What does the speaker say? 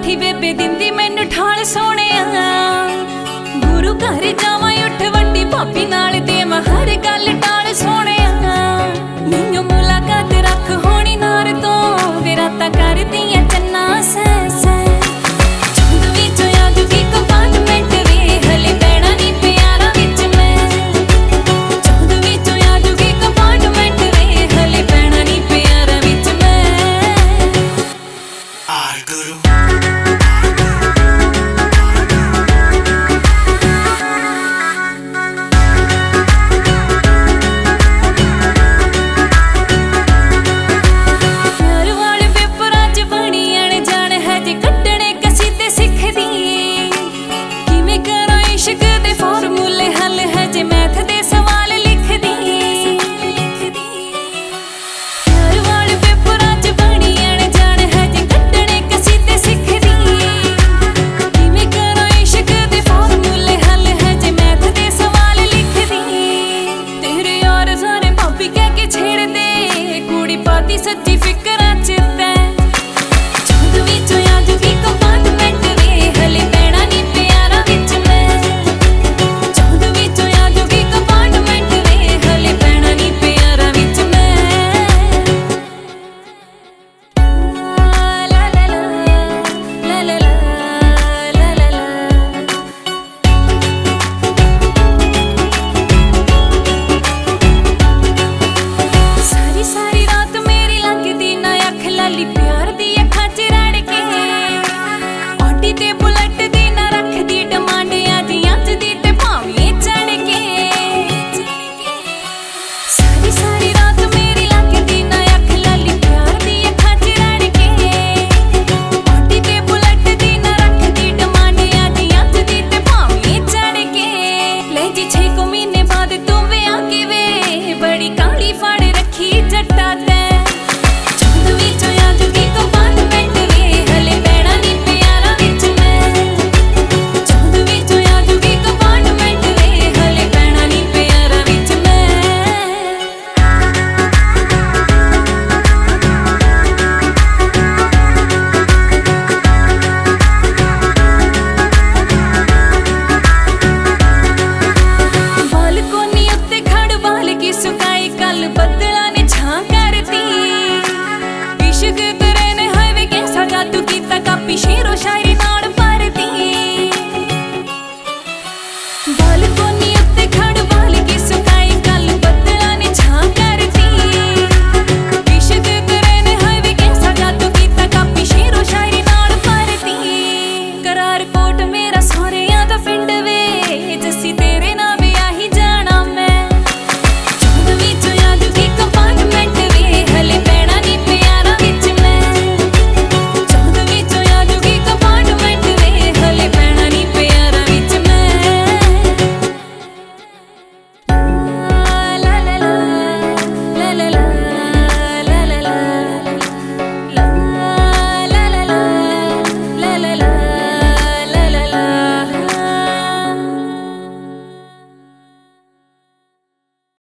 कोठी बेबे दिंदी मैनू ठाल सोने गुरु घर जावां उठ वड्डी भाभी नाल ते मैं हर गल टाल सोने मैनू मुलाकात रख होनी नार तो रातां करदी ऐ चन्ना सै सै सच्ची फिकरां च तै चांद विचों आ जूगी कंपार्टमेंट वे हले पैणा नी प्यारा विच मैं चांद विचों आ जूगी कंपार्टमेंट वे हले पैणा नी प्यारा विच मैं ला ला ला ला ला ला ला ला सारी सारी रात प्यार दी अखां च रड़ के आटी ते